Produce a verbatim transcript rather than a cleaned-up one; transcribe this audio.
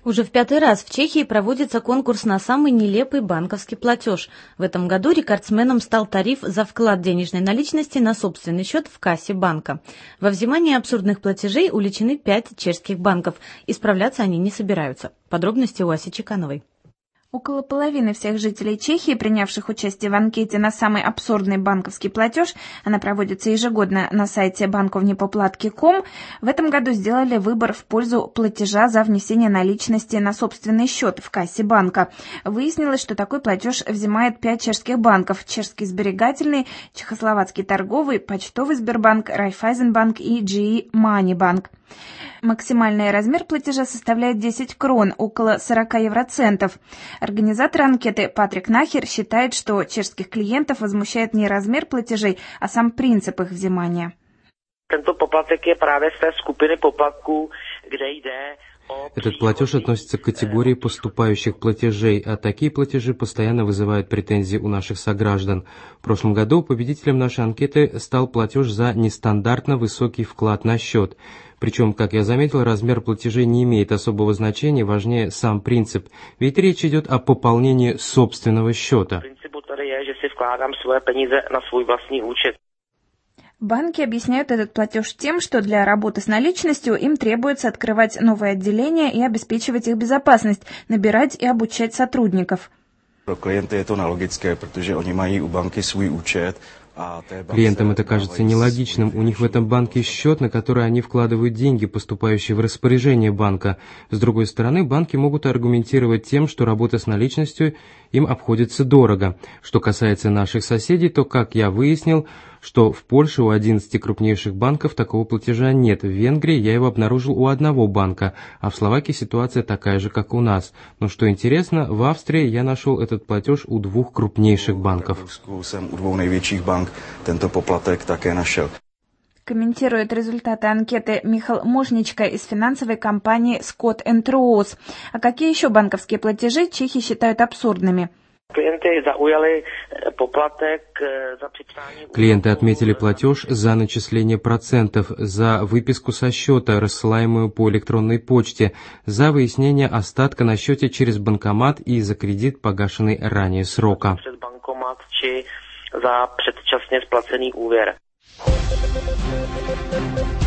Уже в пятый раз в Чехии проводится конкурс на самый нелепый банковский платеж. В этом году рекордсменом стал тариф за вклад денежной наличности на собственный счет в кассе банка. Во взимании абсурдных платежей уличены пять чешских банков. Исправляться они не собираются. Подробности у Аси Чекановой. Около половины всех жителей Чехии, принявших участие в анкете на самый абсурдный банковский платеж, она проводится ежегодно на сайте банковнепоплатки точка ком, в этом году сделали выбор в пользу платежа за внесение наличности на собственный счет в кассе банка. Выяснилось, что такой платеж взимает пять чешских банков: Чешский сберегательный, Чехословацкий торговый, Почтовый Сбербанк, Райфайзенбанк и джи и Money Bank. Максимальный размер платежа составляет десять крон, около сорок евроцентов. Организатор анкеты Патрик Нахер считает, что чешских клиентов возмущает не размер платежей, а сам принцип их взимания. Этот платеж относится к категории поступающих платежей, а такие платежи постоянно вызывают претензии у наших сограждан. В прошлом году победителем нашей анкеты стал платеж за нестандартно высокий вклад на счет. Причем, как я заметил, размер платежей не имеет особого значения, важнее сам принцип, ведь речь идет о пополнении собственного счета. Банки объясняют этот платеж тем, что для работы с наличностью им требуется открывать новые отделения и обеспечивать их безопасность, набирать и обучать сотрудников. Pro klienty je to nelogické, protože oni mají u banky svůj účet. Клиентам это кажется нелогичным. У них в этом банке счет, на который они вкладывают деньги, поступающие в распоряжение банка. С другой стороны, банки могут аргументировать тем, что работа с наличностью им обходится дорого. Что касается наших соседей, то, как я выяснил, что в Польше у одиннадцати крупнейших банков такого платежа нет. В Венгрии я его обнаружил у одного банка, а в Словакии ситуация такая же, как у нас. Но что интересно, в Австрии я нашел этот платеж у двух крупнейших банков. Комментирует результаты анкеты Михал Можничка из финансовой компании Scott энд Roos. А какие еще банковские платежи чехи считают абсурдными? Клиенты отметили платеж за начисление процентов, за выписку со счета, рассылаемую по электронной почте, за выяснение остатка на счете через банкомат и за кредит, погашенный ранее срока. За předčasně splacený úvěr.